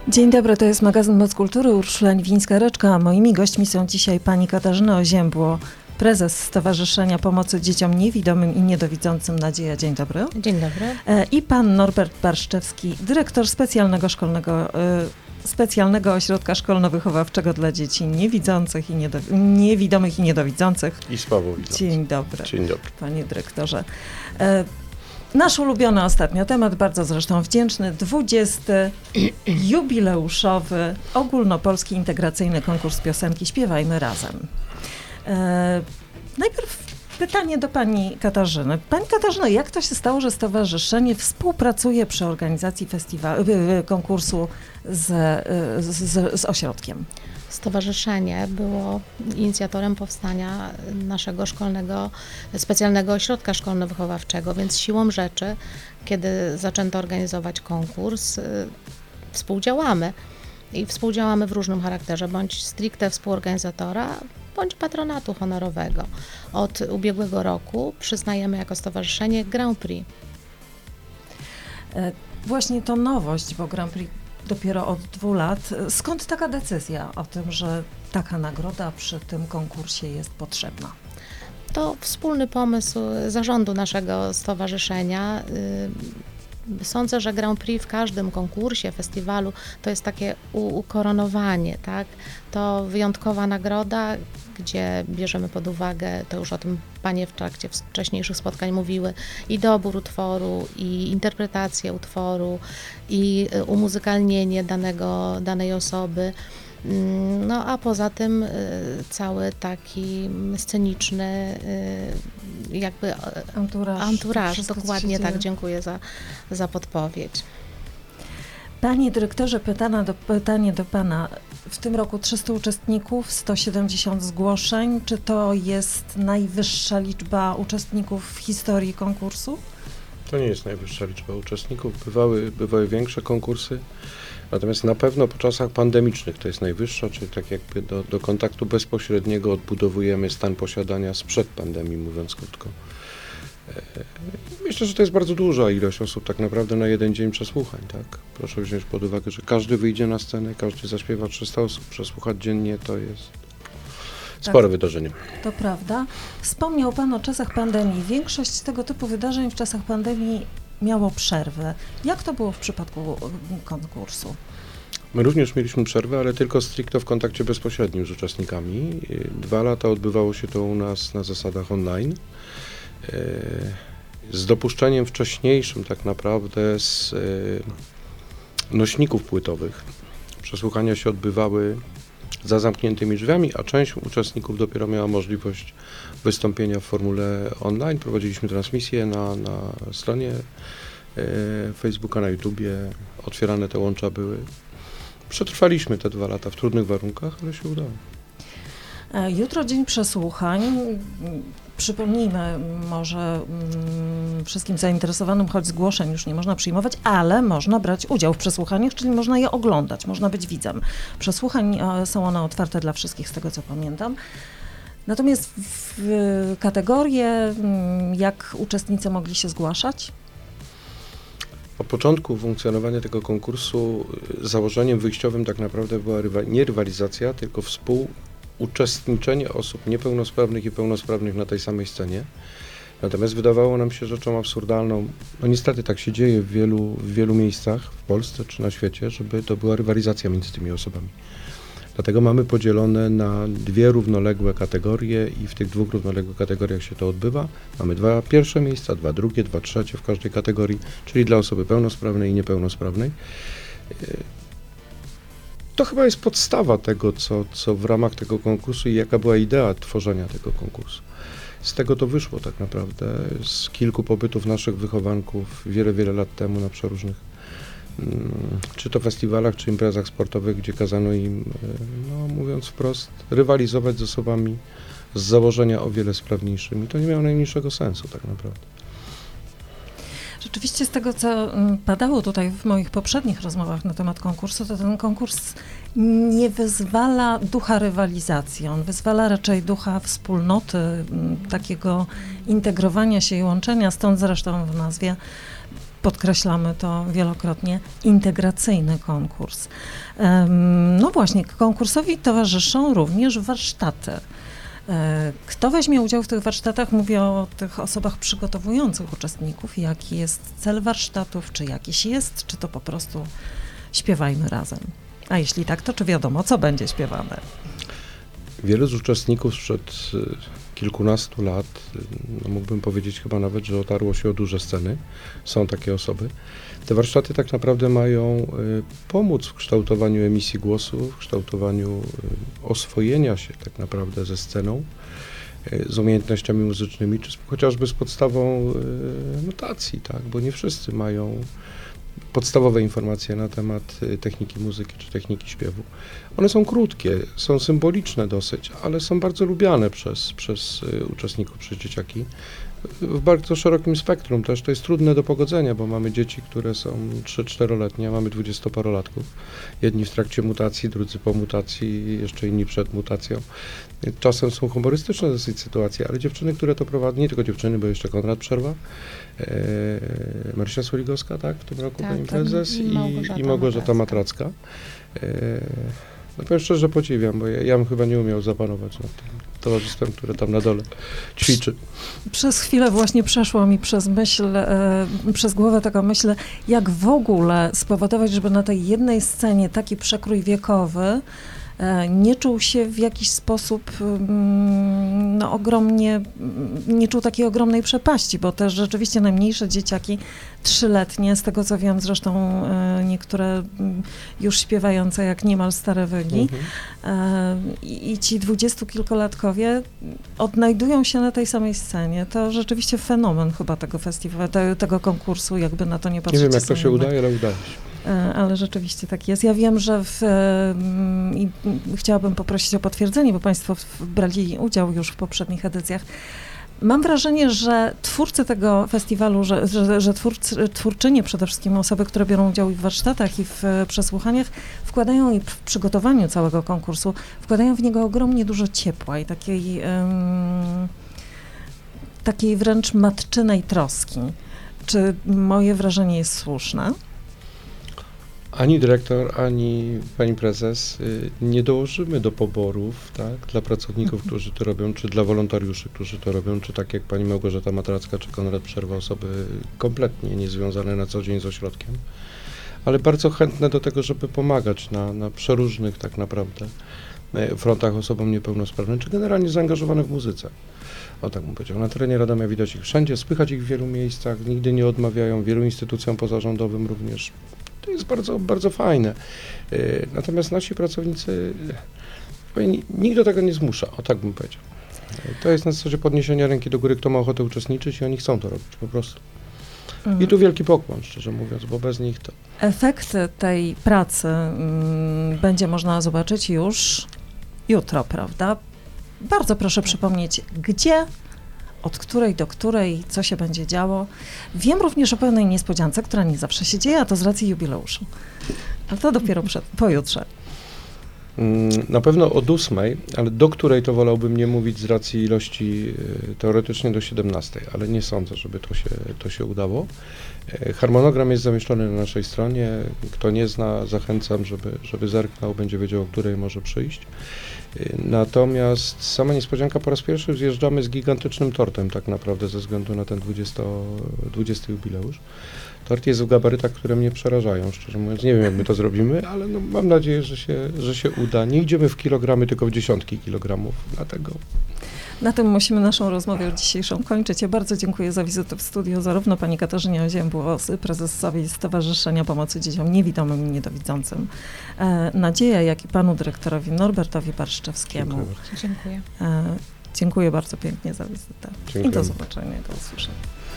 Dzień dobry, to jest magazyn Moc Kultury, Urszula Niwińska-Reczka, a moimi gośćmi są dzisiaj pani Katarzyna Oziębło, prezes Stowarzyszenia Pomocy Dzieciom Niewidomym i Niedowidzącym Nadzieja. Dzień dobry. Dzień dobry. I pan Norbert Barszczewski, dyrektor specjalnego ośrodka szkolno-wychowawczego dla dzieci niewidzących i niewidomych i niedowidzących. I słabowidzących. Dzień dobry. Dzień dobry. Panie dyrektorze. Nasz ulubiony ostatnio temat, bardzo zresztą wdzięczny, 20. jubileuszowy ogólnopolski integracyjny konkurs piosenki Śpiewajmy Razem. Najpierw pytanie do pani Katarzyny. Pani Katarzyno, jak to się stało, że stowarzyszenie współpracuje przy organizacji konkursu z ośrodkiem? Stowarzyszenie było inicjatorem powstania naszego specjalnego ośrodka szkolno-wychowawczego, więc siłą rzeczy, kiedy zaczęto organizować konkurs, współdziałamy. I współdziałamy w różnym charakterze, bądź stricte współorganizatora, bądź patronatu honorowego. Od ubiegłego roku przyznajemy jako stowarzyszenie Grand Prix. Właśnie to nowość, bo Grand Prix dopiero od 2 lat. Skąd taka decyzja o tym, że taka nagroda przy tym konkursie jest potrzebna? To wspólny pomysł zarządu naszego stowarzyszenia. Sądzę, że Grand Prix w każdym konkursie, festiwalu to jest takie ukoronowanie, tak? To wyjątkowa nagroda, gdzie bierzemy pod uwagę, to już o tym panie w trakcie wcześniejszych spotkań mówiły, i dobór utworu, i interpretację utworu, i umuzykalnienie danej osoby. No a poza tym cały taki sceniczny jakby anturaż. Dokładnie tak, dziękuję za podpowiedź. Panie dyrektorze, pytanie do pana. W tym roku 300 uczestników, 170 zgłoszeń. Czy to jest najwyższa liczba uczestników w historii konkursu? To nie jest najwyższa liczba uczestników. Bywały większe konkursy, natomiast na pewno po czasach pandemicznych to jest najwyższa, czyli tak jakby do kontaktu bezpośredniego odbudowujemy stan posiadania sprzed pandemii, mówiąc krótko. Myślę, że to jest bardzo duża ilość osób tak naprawdę na jeden dzień przesłuchań, tak? Proszę wziąć pod uwagę, że każdy wyjdzie na scenę, każdy zaśpiewa 300 osób, przesłuchać dziennie to jest spore wydarzenie. To prawda. Wspomniał pan o czasach pandemii. Większość tego typu wydarzeń w czasach pandemii miało przerwę. Jak to było w przypadku konkursu? My również mieliśmy przerwę, ale tylko stricte w kontakcie bezpośrednim z uczestnikami. 2 lata odbywało się to u nas na zasadach online. Z dopuszczeniem wcześniejszym tak naprawdę z nośników płytowych. Przesłuchania się odbywały za zamkniętymi drzwiami, a część uczestników dopiero miała możliwość wystąpienia w formule online. Prowadziliśmy transmisję na stronie Facebooka, na YouTubie. Otwierane te łącza były. Przetrwaliśmy te 2 lata w trudnych warunkach, ale się udało. Jutro dzień przesłuchań. Przypomnijmy może wszystkim zainteresowanym, choć zgłoszeń już nie można przyjmować, ale można brać udział w przesłuchaniach, czyli można je oglądać, można być widzem. Przesłuchań są one otwarte dla wszystkich, z tego co pamiętam. Natomiast w kategorie, jak uczestnicy mogli się zgłaszać? Od początku funkcjonowania tego konkursu założeniem wyjściowym tak naprawdę była nie rywalizacja, tylko współuczestniczenie osób niepełnosprawnych i pełnosprawnych na tej samej scenie. Natomiast wydawało nam się rzeczą absurdalną, no niestety tak się dzieje w wielu miejscach w Polsce czy na świecie, żeby to była rywalizacja między tymi osobami. Dlatego mamy podzielone na 2 równoległe kategorie i w tych 2 równoległych kategoriach się to odbywa. Mamy 2 pierwsze miejsca, 2 drugie, 2 trzecie w każdej kategorii, czyli dla osoby pełnosprawnej i niepełnosprawnej. To chyba jest podstawa tego, co w ramach tego konkursu i jaka była idea tworzenia tego konkursu. Z tego to wyszło tak naprawdę, z kilku pobytów naszych wychowanków wiele lat temu na przeróżnych, czy to festiwalach, czy imprezach sportowych, gdzie kazano im, no mówiąc wprost, rywalizować z osobami z założenia o wiele sprawniejszymi. To nie miało najmniejszego sensu tak naprawdę. Rzeczywiście z tego, co padało tutaj w moich poprzednich rozmowach na temat konkursu, to ten konkurs nie wyzwala ducha rywalizacji, on wyzwala raczej ducha wspólnoty, takiego integrowania się i łączenia, stąd zresztą w nazwie podkreślamy to wielokrotnie, integracyjny konkurs. No właśnie, konkursowi towarzyszą również warsztaty. Kto weźmie udział w tych warsztatach? Mówię o tych osobach przygotowujących uczestników. Jaki jest cel warsztatów? Czy jakiś jest? Czy to po prostu śpiewajmy razem? A jeśli tak, to czy wiadomo, co będzie śpiewane? Wielu z uczestników sprzed kilkunastu lat, no mógłbym powiedzieć chyba nawet, że otarło się o duże sceny. Są takie osoby. Te warsztaty tak naprawdę mają pomóc w kształtowaniu emisji głosu, w kształtowaniu oswojenia się tak naprawdę ze sceną, z umiejętnościami muzycznymi, czy chociażby z podstawą notacji, tak? Bo nie wszyscy mają podstawowe informacje na temat techniki muzyki czy techniki śpiewu. One są krótkie, są symboliczne dosyć, ale są bardzo lubiane przez uczestników, przez dzieciaki. W bardzo szerokim spektrum też to jest trudne do pogodzenia, bo mamy dzieci, które są 3-4-letnie, mamy 20-parolatków. Jedni w trakcie mutacji, drudzy po mutacji, jeszcze inni przed mutacją. Czasem są humorystyczne dosyć sytuacje, ale dziewczyny, które to prowadzą, nie tylko dziewczyny, bo jeszcze Konrad Przerwa, Marysia Soligowska, tak, w tym roku Tak, pani tak. prezes I i Małgorzata Matracka. No powiem szczerze, podziwiam, bo ja bym chyba nie umiał zapanować nad tym towarzystwem, które tam na dole ćwiczy. Przez chwilę właśnie przeszło mi przez głowę taka myśl, jak w ogóle spowodować, żeby na tej jednej scenie taki przekrój wiekowy nie czuł się w jakiś sposób no, ogromnie, nie czuł takiej ogromnej przepaści, bo też rzeczywiście najmniejsze dzieciaki, 3-letnie, z tego co wiem, zresztą niektóre już śpiewające jak niemal stare wygi, i ci 20-kilkolatkowie odnajdują się na tej samej scenie. To rzeczywiście fenomen chyba tego festiwalu, tego konkursu, jakby na to nie patrzeć. Nie wiem, jak to się udaje, ale udaje się. Ale rzeczywiście tak jest. Ja wiem, że i chciałabym poprosić o potwierdzenie, bo Państwo brali udział już w poprzednich edycjach. Mam wrażenie, że twórcy tego festiwalu, że twórczynie przede wszystkim, osoby, które biorą udział i w warsztatach, i w przesłuchaniach, wkładają i w przygotowaniu całego konkursu, wkładają w niego ogromnie dużo ciepła i takiej wręcz matczynej troski. Czy moje wrażenie jest słuszne? Ani dyrektor, ani pani prezes nie dołożymy do poborów, tak, dla pracowników, którzy to robią, czy dla wolontariuszy, którzy to robią, czy tak jak pani Małgorzata Matracka, czy Konrad Przerwa, osoby kompletnie niezwiązane na co dzień z ośrodkiem, ale bardzo chętne do tego, żeby pomagać na przeróżnych tak naprawdę frontach osobom niepełnosprawnym, czy generalnie zaangażowane w muzyce. O tak bym powiedział. Na terenie Radomia widać ich wszędzie, słychać ich w wielu miejscach, nigdy nie odmawiają, wielu instytucjom pozarządowym również. To jest bardzo, bardzo fajne. Natomiast nasi pracownicy, nikt do tego nie zmusza, o tak bym powiedział. To jest na zasadzie podniesienia ręki do góry, kto ma ochotę uczestniczyć i oni chcą to robić po prostu. I tu wielki pokłon, szczerze mówiąc, bo bez nich to... Efekty tej pracy będzie można zobaczyć już jutro, prawda? Bardzo proszę przypomnieć, gdzie, od której do której, co się będzie działo. Wiem również o pewnej niespodziance, która nie zawsze się dzieje, a to z racji jubileuszu. Ale to dopiero pojutrze. Na pewno od 8, ale do której to wolałbym nie mówić z racji ilości, teoretycznie do 17, ale nie sądzę, żeby to się udało. Harmonogram jest zamieszczony na naszej stronie. Kto nie zna, zachęcam, żeby zerknął, będzie wiedział, o której może przyjść. Natomiast sama niespodzianka, po raz pierwszy zjeżdżamy z gigantycznym tortem tak naprawdę ze względu na ten 20 jubileusz. Tort jest w gabarytach, które mnie przerażają, szczerze mówiąc. Nie wiem, jak my to zrobimy, ale no, mam nadzieję, że się uda. Nie idziemy w kilogramy, tylko w dziesiątki kilogramów. Dlatego... Na tym musimy naszą rozmowę dzisiejszą kończyć. Ja bardzo dziękuję za wizytę w studiu, zarówno pani Katarzynie Oziębło, prezesowi Stowarzyszenia Pomocy Dzieciom Niewidomym i Niedowidzącym, Nadzieja, jak i panu dyrektorowi Norbertowi Barszczewskiemu. Dziękuję bardzo. Dziękuję. Dziękuję bardzo pięknie za wizytę. Dziękuję. I do zobaczenia, do usłyszenia.